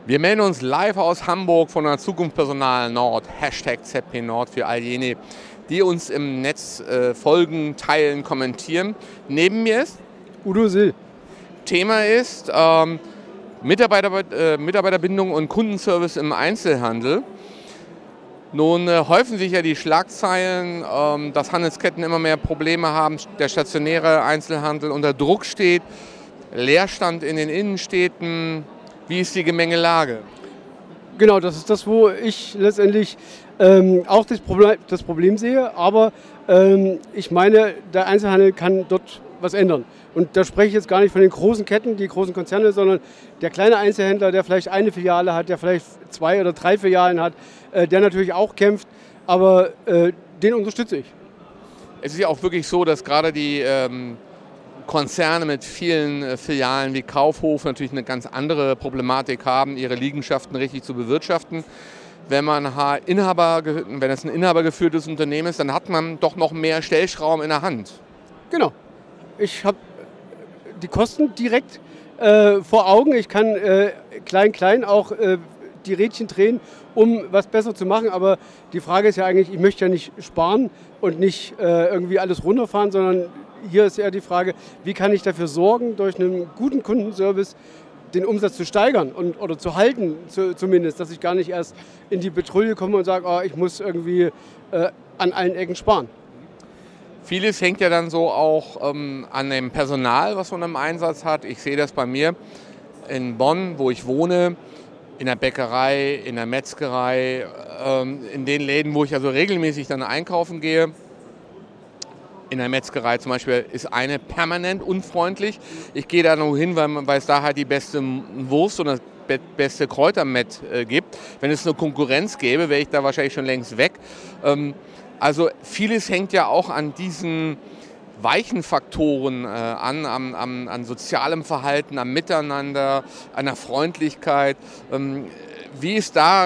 Wir melden uns live aus Hamburg von der Zukunft Personal Nord, #ZP Nord für all jene, die uns im Netz folgen, teilen, kommentieren. Neben mir ist Udo Sill. Thema ist Mitarbeiterbindung und Kundenservice im Einzelhandel. Nun häufen sich ja die Schlagzeilen, dass Handelsketten immer mehr Probleme haben, der stationäre Einzelhandel unter Druck steht, Leerstand in den Innenstädten. Wie ist die Gemengelage? Genau, das ist das, wo ich letztendlich auch das Problem sehe. Aber ich meine, der Einzelhandel kann dort was ändern. Und da spreche ich jetzt gar nicht von den großen Ketten, die großen Konzerne, sondern der kleine Einzelhändler, der vielleicht eine Filiale hat, der vielleicht 2 oder 3 Filialen hat, der natürlich auch kämpft, aber den unterstütze ich. Es ist ja auch wirklich so, dass gerade die Konzerne mit vielen Filialen wie Kaufhof natürlich eine ganz andere Problematik haben, ihre Liegenschaften richtig zu bewirtschaften. Wenn es ein inhabergeführtes Unternehmen ist, dann hat man doch noch mehr Stellschrauben in der Hand. Genau. Ich habe die Kosten direkt vor Augen. Ich kann klein auch die Rädchen drehen, um was besser zu machen. Aber die Frage ist ja eigentlich, ich möchte ja nicht sparen und nicht irgendwie alles runterfahren, sondern hier ist eher die Frage, wie kann ich dafür sorgen, durch einen guten Kundenservice den Umsatz zu steigern oder zu halten zumindest, dass ich gar nicht erst in die Petrouille komme und sage, ich muss irgendwie an allen Ecken sparen. Vieles hängt ja dann so auch an dem Personal, was man im Einsatz hat. Ich sehe das bei mir in Bonn, wo ich wohne, in der Bäckerei, in der Metzgerei, in den Läden, wo ich also regelmäßig dann einkaufen gehe. In der Metzgerei zum Beispiel ist eine permanent unfreundlich. Ich gehe da nur hin, weil es da halt die beste Wurst und das beste Kräutermett gibt. Wenn es eine Konkurrenz gäbe, wäre ich da wahrscheinlich schon längst weg. Also vieles hängt ja auch an diesen weichen Faktoren an sozialem Verhalten, am Miteinander, an der Freundlichkeit. Wie ist da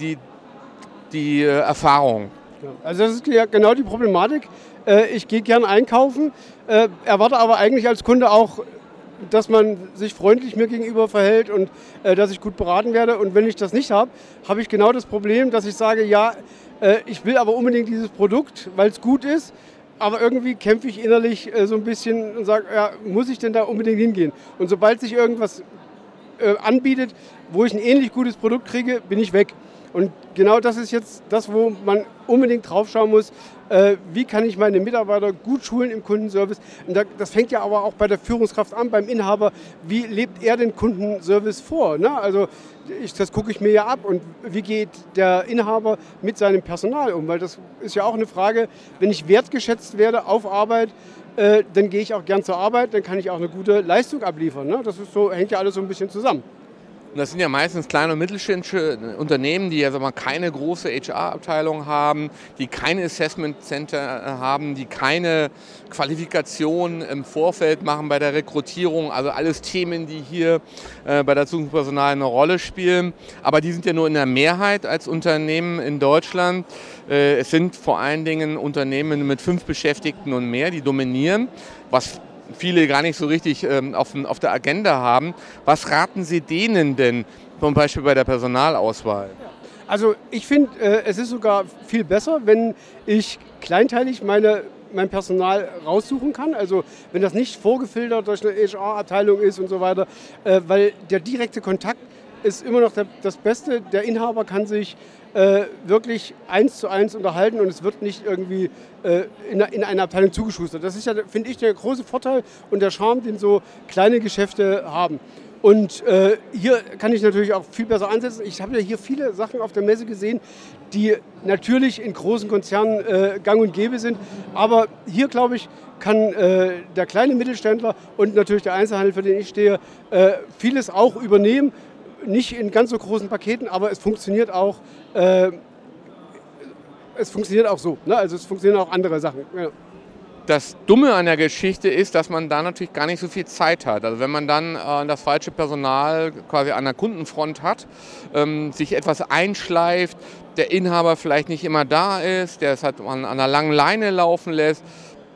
die Erfahrung? Also das ist ja genau die Problematik. Ich gehe gern einkaufen, erwarte aber eigentlich als Kunde auch, dass man sich freundlich mir gegenüber verhält und dass ich gut beraten werde. Und wenn ich das nicht habe, habe ich genau das Problem, dass ich sage, ja, ich will aber unbedingt dieses Produkt, weil es gut ist, aber irgendwie kämpfe ich innerlich so ein bisschen und sage, ja, muss ich denn da unbedingt hingehen? Und sobald sich irgendwas anbietet, wo ich ein ähnlich gutes Produkt kriege, bin ich weg. Und genau das ist jetzt das, wo man unbedingt drauf schauen muss, wie kann ich meine Mitarbeiter gut schulen im Kundenservice. Und das fängt ja aber auch bei der Führungskraft an, beim Inhaber. Wie lebt er den Kundenservice vor? Ne? Also das gucke ich mir ja ab. Und wie geht der Inhaber mit seinem Personal um? Weil das ist ja auch eine Frage, wenn ich wertgeschätzt werde auf Arbeit, dann gehe ich auch gern zur Arbeit, dann kann ich auch eine gute Leistung abliefern. Ne? Das ist so, hängt ja alles so ein bisschen zusammen. Und das sind ja meistens kleine und mittelständische Unternehmen, die ja keine große HR-Abteilung haben, die keine Assessment Center haben, die keine Qualifikation im Vorfeld machen bei der Rekrutierung. Also alles Themen, die hier bei der Zukunftspersonal eine Rolle spielen. Aber die sind ja nur in der Mehrheit als Unternehmen in Deutschland. Es sind vor allen Dingen Unternehmen mit 5 Beschäftigten und mehr, die dominieren, was viele gar nicht so richtig auf der Agenda haben. Was raten Sie denen denn, zum Beispiel bei der Personalauswahl? Also ich finde, es ist sogar viel besser, wenn ich kleinteilig mein Personal raussuchen kann. Also wenn das nicht vorgefiltert durch eine HR-Abteilung ist und so weiter, weil der direkte Kontakt ist immer noch das Beste. Der Inhaber kann sich wirklich 1:1 unterhalten und es wird nicht irgendwie in eine Abteilung zugeschustert. Das ist ja, finde ich, der große Vorteil und der Charme, den so kleine Geschäfte haben. Und hier kann ich natürlich auch viel besser ansetzen. Ich habe ja hier viele Sachen auf der Messe gesehen, die natürlich in großen Konzernen gang und gäbe sind. Aber hier, glaube ich, kann der kleine Mittelständler und natürlich der Einzelhandel, für den ich stehe, vieles auch übernehmen. Nicht in ganz so großen Paketen, aber es funktioniert auch so. Ne? Also es funktionieren auch andere Sachen. Ja. Das Dumme an der Geschichte ist, dass man da natürlich gar nicht so viel Zeit hat. Also wenn man dann das falsche Personal quasi an der Kundenfront hat, sich etwas einschleift, der Inhaber vielleicht nicht immer da ist, der es halt an einer langen Leine laufen lässt,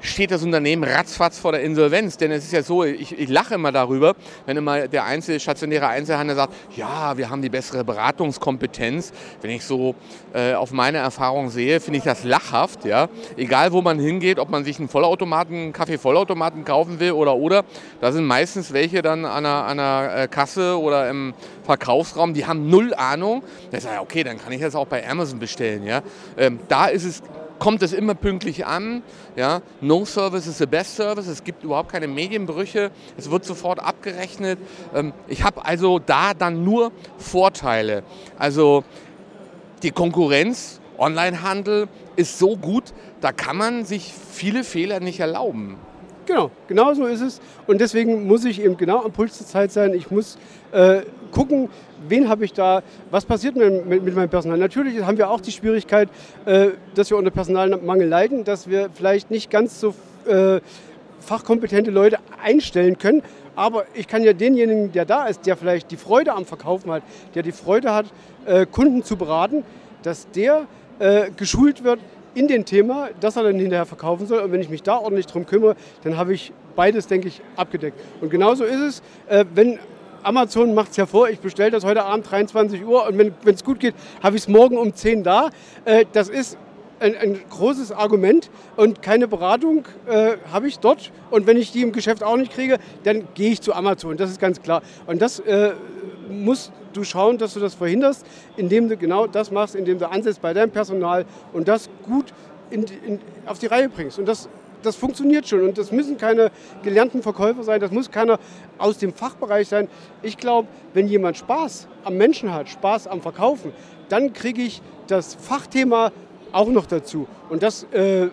steht das Unternehmen ratzfatz vor der Insolvenz. Denn es ist ja so, ich lache immer darüber, wenn immer der stationäre Einzelhandel sagt, ja, wir haben die bessere Beratungskompetenz. Wenn ich so auf meine Erfahrung sehe, finde ich das lachhaft. Ja? Egal, wo man hingeht, ob man sich einen Kaffee-Vollautomaten kaufen will oder. Da sind meistens welche dann an einer Kasse oder im Verkaufsraum, die haben null Ahnung. Da sage ich, okay, dann kann ich das auch bei Amazon bestellen. Ja? Da kommt es immer pünktlich an. Ja? No service is the best service. Es gibt überhaupt keine Medienbrüche. Es wird sofort abgerechnet. Ich habe also da dann nur Vorteile. Also die Konkurrenz, Onlinehandel ist so gut, da kann man sich viele Fehler nicht erlauben. Genau so ist es. Und deswegen muss ich eben genau am Puls der Zeit sein. Ich muss gucken, wen habe ich da, was passiert mit meinem Personal. Natürlich haben wir auch die Schwierigkeit, dass wir unter Personalmangel leiden, dass wir vielleicht nicht ganz so fachkompetente Leute einstellen können. Aber ich kann ja denjenigen, der da ist, der vielleicht die Freude am Verkaufen hat, der die Freude hat, Kunden zu beraten, dass der geschult wird in dem Thema, dass er dann hinterher verkaufen soll. Und wenn ich mich da ordentlich drum kümmere, dann habe ich beides, denke ich, abgedeckt. Und genauso ist es, wenn Amazon macht es ja vor, ich bestelle das heute Abend 23 Uhr und wenn es gut geht, habe ich es morgen um 10 da. Das ist ein großes Argument und keine Beratung habe ich dort. Und wenn ich die im Geschäft auch nicht kriege, dann gehe ich zu Amazon. Das ist ganz klar. Und das musst du schauen, dass du das verhinderst, indem du genau das machst, indem du ansetzt bei deinem Personal und das gut auf die Reihe bringst. Und das funktioniert schon. Und das müssen keine gelernten Verkäufer sein, das muss keiner aus dem Fachbereich sein. Ich glaube, wenn jemand Spaß am Menschen hat, Spaß am Verkaufen, dann kriege ich das Fachthema auch noch dazu. Und das,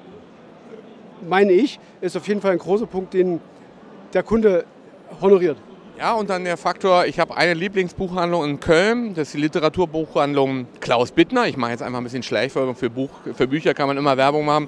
meine ich, ist auf jeden Fall ein großer Punkt, den der Kunde honoriert. Ja, und dann der Faktor, ich habe eine Lieblingsbuchhandlung in Köln, das ist die Literaturbuchhandlung Klaus Bittner. Ich mache jetzt einfach ein bisschen Schleichwerbung für Bücher, kann man immer Werbung machen.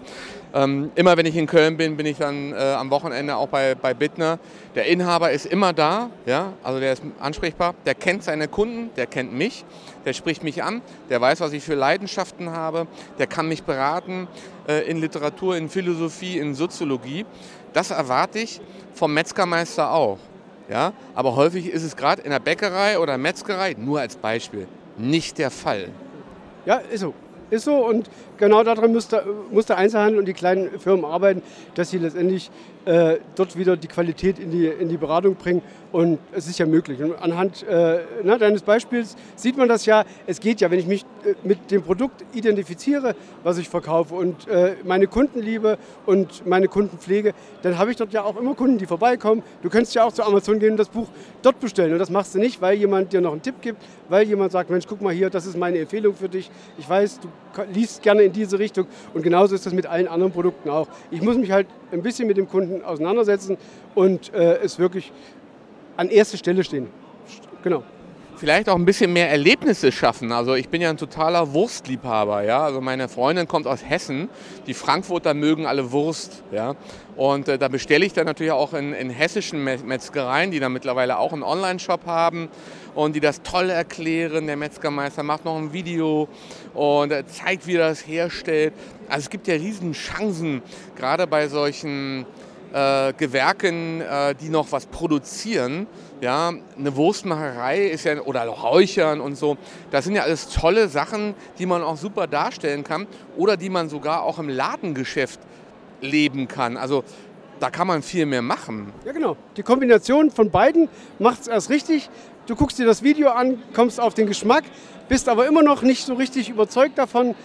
Immer wenn ich in Köln bin, bin ich dann am Wochenende auch bei Bittner. Der Inhaber ist immer da, ja, also der ist ansprechbar, der kennt seine Kunden, der kennt mich, der spricht mich an, der weiß, was ich für Leidenschaften habe, der kann mich beraten in Literatur, in Philosophie, in Soziologie. Das erwarte ich vom Metzgermeister auch. Ja, aber häufig ist es gerade in der Bäckerei oder Metzgerei, nur als Beispiel, nicht der Fall. Ja, ist so. Ist so und genau daran muss der Einzelhandel und die kleinen Firmen arbeiten, dass sie letztendlich dort wieder die Qualität in die Beratung bringen. Und es ist ja möglich. Und anhand deines Beispiels sieht man das ja. Es geht ja, wenn ich mich mit dem Produkt identifiziere, was ich verkaufe und meine Kunden liebe und meine Kunden pflege, dann habe ich dort ja auch immer Kunden, die vorbeikommen. Du könntest ja auch zu Amazon gehen und das Buch dort bestellen. Und das machst du nicht, weil jemand dir noch einen Tipp gibt, weil jemand sagt, Mensch, guck mal hier, das ist meine Empfehlung für dich. Ich weiß, du liest gerne in diese Richtung. Und genauso ist das mit allen anderen Produkten auch. Ich muss mich halt ein bisschen mit dem Kunden auseinandersetzen und es wirklich an erste Stelle stehen. Genau. Vielleicht auch ein bisschen mehr Erlebnisse schaffen. Also ich bin ja ein totaler Wurstliebhaber. Ja? Also meine Freundin kommt aus Hessen. Die Frankfurter mögen alle Wurst. Ja? Und da bestelle ich dann natürlich auch in hessischen Metzgereien, die dann mittlerweile auch einen Online-Shop haben und die das toll erklären. Der Metzgermeister macht noch ein Video und zeigt, wie er das herstellt. Also es gibt ja riesen Chancen, gerade bei solchen Gewerken, die noch was produzieren. Ja, eine Wurstmacherei ist ja, oder Räuchern und so, das sind ja alles tolle Sachen, die man auch super darstellen kann oder die man sogar auch im Ladengeschäft leben kann. Also da kann man viel mehr machen. Ja genau, die Kombination von beiden macht es erst richtig. Du guckst dir das Video an, kommst auf den Geschmack, bist aber immer noch nicht so richtig überzeugt davon,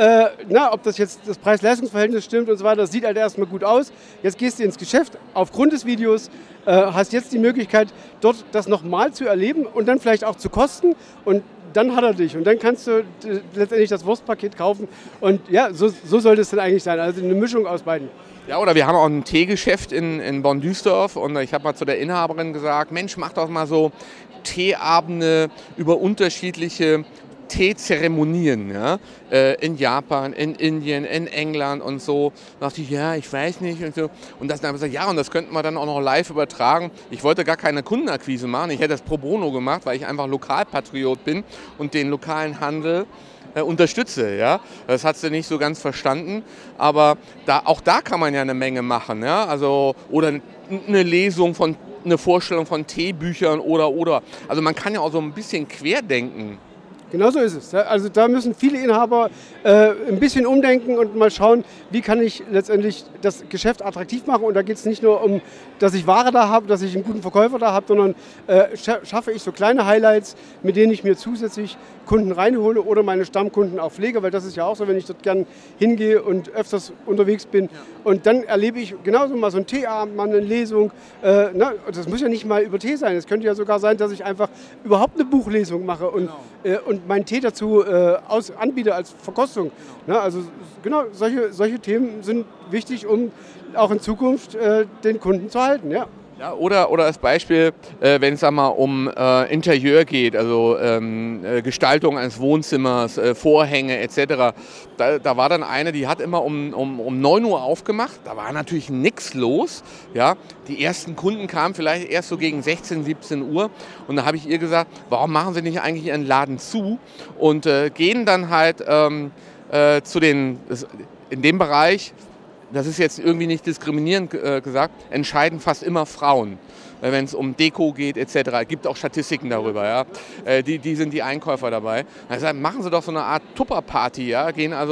ob das jetzt das Preis-Leistungs-Verhältnis stimmt und so weiter. Das sieht halt erstmal gut aus. Jetzt gehst du ins Geschäft aufgrund des Videos, hast jetzt die Möglichkeit, dort das nochmal zu erleben und dann vielleicht auch zu kosten. Und dann hat er dich. Und dann kannst du letztendlich das Wurstpaket kaufen. Und ja, so sollte es dann eigentlich sein. Also eine Mischung aus beiden. Ja, oder wir haben auch ein Teegeschäft in Bonn-Düsseldorf und ich habe mal zu der Inhaberin gesagt, Mensch, mach doch mal so Teeabende über unterschiedliche Teezeremonien, ja? In Japan, in Indien, in England und so. Da dachte ich, ja, ich weiß nicht und so. Und dann habe ich gesagt, ja, und das könnten wir dann auch noch live übertragen. Ich wollte gar keine Kundenakquise machen, ich hätte das pro bono gemacht, weil ich einfach Lokalpatriot bin und den lokalen Handel unterstütze. Ja? Das hat sie nicht so ganz verstanden, aber auch da kann man ja eine Menge machen. Ja? Also, oder eine Lesung eine Vorstellung von T-Büchern oder. Also man kann ja auch so ein bisschen querdenken. Genau so ist es. Also da müssen viele Inhaber ein bisschen umdenken und mal schauen, wie kann ich letztendlich das Geschäft attraktiv machen. Und da geht es nicht nur um, dass ich Ware da habe, dass ich einen guten Verkäufer da habe, sondern schaffe ich so kleine Highlights, mit denen ich mir zusätzlich Kunden reinhole oder meine Stammkunden auch pflege, weil das ist ja auch so, wenn ich dort gern hingehe und öfters unterwegs bin. Ja. Und dann erlebe ich genauso mal so einen Teeabend, mal eine Lesung. Das muss ja nicht mal über Tee sein. Es könnte ja sogar sein, dass ich einfach überhaupt eine Buchlesung mache und meinen Tee dazu anbiete als Verkostung. Genau. Also genau, solche Themen sind wichtig, um auch in Zukunft den Kunden zu halten. Ja. Ja, oder als Beispiel, wenn es um Interieur geht, also Gestaltung eines Wohnzimmers, Vorhänge etc. Da war dann eine, die hat immer um 9 Uhr aufgemacht, da war natürlich nichts los. Ja? Die ersten Kunden kamen vielleicht erst so gegen 16, 17 Uhr und da habe ich ihr gesagt, warum machen Sie nicht eigentlich Ihren Laden zu und gehen dann halt in dem Bereich, das ist jetzt irgendwie nicht diskriminierend gesagt, entscheiden fast immer Frauen, wenn es um Deko geht etc. Es gibt auch Statistiken darüber. Ja? Die sind die Einkäufer dabei. Also machen Sie doch so eine Art Tupperparty. Ja?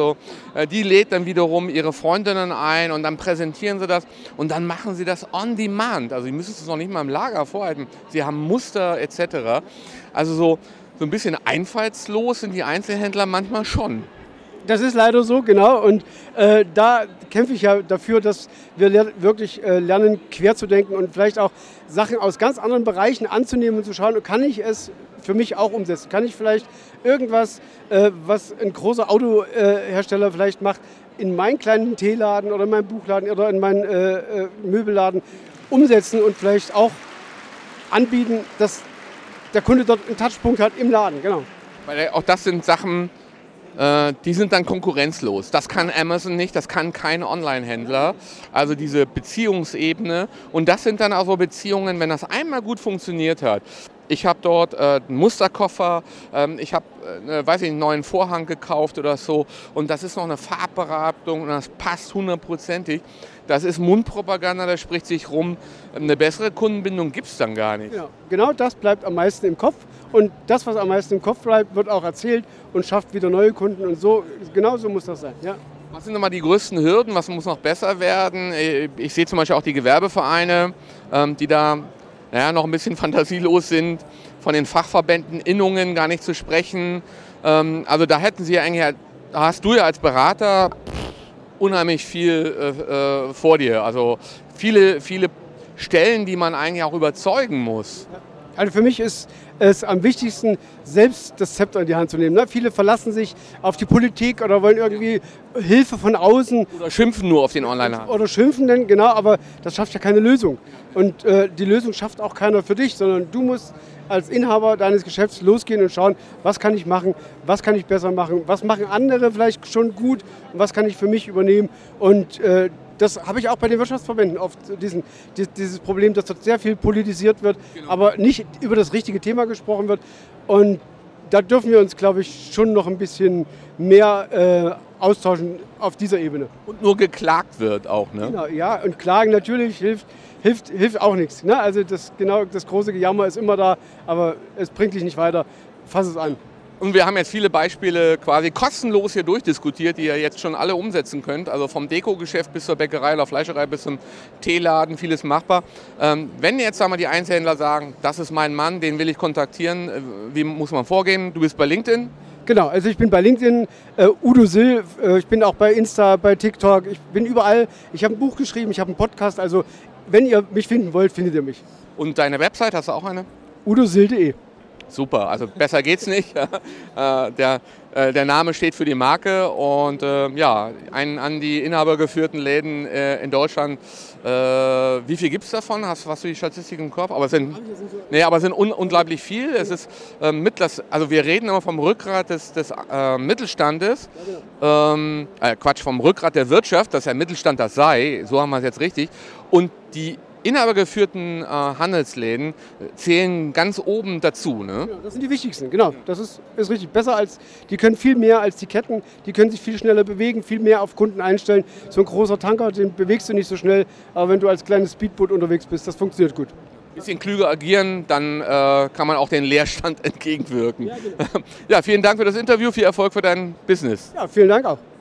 Die lädt dann wiederum ihre Freundinnen ein und dann präsentieren sie das und dann machen sie das on demand. Also Sie müssen es noch nicht mal im Lager vorhalten. Sie haben Muster etc. Also so ein bisschen einfallslos sind die Einzelhändler manchmal schon. Das ist leider so, genau. Und da kämpfe ich ja dafür, dass wir wirklich lernen, quer zu denken und vielleicht auch Sachen aus ganz anderen Bereichen anzunehmen und zu schauen, kann ich es für mich auch umsetzen? Kann ich vielleicht irgendwas, was ein großer Autohersteller vielleicht macht, in meinen kleinen Teeladen oder in meinen Buchladen oder in meinen Möbelladen umsetzen und vielleicht auch anbieten, dass der Kunde dort einen Touchpunkt hat im Laden, genau. Weil auch das sind Sachen, die sind dann konkurrenzlos. Das kann Amazon nicht, das kann kein Online-Händler. Also diese Beziehungsebene. Und das sind dann auch so Beziehungen, wenn das einmal gut funktioniert hat. Ich habe dort einen Musterkoffer, ich habe einen neuen Vorhang gekauft oder so. Und das ist noch eine Farbberatung und das passt 100%ig. Das ist Mundpropaganda, das spricht sich rum. Eine bessere Kundenbindung gibt es dann gar nicht. Genau das bleibt am meisten im Kopf. Und das, was am meisten im Kopf bleibt, wird auch erzählt und schafft wieder neue Kunden. Und genau so muss das sein. Ja. Was sind nochmal die größten Hürden? Was muss noch besser werden? Ich sehe zum Beispiel auch die Gewerbevereine, die da noch ein bisschen fantasielos sind. Von den Fachverbänden, Innungen gar nicht zu sprechen. Also da hast du ja als Berater unheimlich viel vor dir. Also viele Stellen, die man eigentlich auch überzeugen muss. Also für mich ist es am wichtigsten, selbst das Zepter in die Hand zu nehmen. Ne? Viele verlassen sich auf die Politik oder wollen irgendwie Hilfe von außen. Oder schimpfen nur auf den Onlinehandel. Oder schimpfen denn, genau, aber das schafft ja keine Lösung. Und die Lösung schafft auch keiner für dich, sondern du musst als Inhaber deines Geschäfts losgehen und schauen, was kann ich machen, was kann ich besser machen, was machen andere vielleicht schon gut und was kann ich für mich übernehmen. Und das habe ich auch bei den Wirtschaftsverbänden oft, dieses Problem, dass dort sehr viel politisiert wird, genau, aber nicht über das richtige Thema gesprochen wird. Und da dürfen wir uns, glaube ich, schon noch ein bisschen mehr austauschen auf dieser Ebene. Und nur geklagt wird auch, ne? Genau, ja, und Klagen natürlich hilft auch nichts. Ne? Also das große Gejammer ist immer da, aber es bringt dich nicht weiter. Fass es an. Und wir haben jetzt viele Beispiele quasi kostenlos hier durchdiskutiert, die ihr jetzt schon alle umsetzen könnt. Also vom Deko-Geschäft bis zur Bäckerei oder Fleischerei bis zum Teeladen, vieles machbar. Wenn jetzt die Einzelhändler sagen, das ist mein Mann, den will ich kontaktieren, wie muss man vorgehen? Du bist bei LinkedIn? Genau, also ich bin bei LinkedIn, Udo Sill, ich bin auch bei Insta, bei TikTok, ich bin überall. Ich habe ein Buch geschrieben, ich habe einen Podcast, also wenn ihr mich finden wollt, findet ihr mich. Und deine Website, hast du auch eine? udosil.de. Super, also besser geht's nicht. Der Name steht für die Marke und an die inhabergeführten Läden in Deutschland. Wie viel gibt es davon? Hast du die Statistik im Kopf? Aber es sind unglaublich viel. Es ist also wir reden immer vom Rückgrat des Mittelstandes. Vom Rückgrat der Wirtschaft, dass der Mittelstand das sei. So haben wir es jetzt richtig. Und die inhabergeführten Handelsläden zählen ganz oben dazu. Ne? Ja, das sind die wichtigsten, genau. Das ist richtig. Besser als, die können viel mehr als die Ketten, die können sich viel schneller bewegen, viel mehr auf Kunden einstellen. So ein großer Tanker, den bewegst du nicht so schnell, aber wenn du als kleines Speedboot unterwegs bist, das funktioniert gut. Ein bisschen klüger agieren, dann kann man auch den Leerstand entgegenwirken. Ja, genau. Ja, vielen Dank für das Interview, viel Erfolg für dein Business. Ja, vielen Dank auch.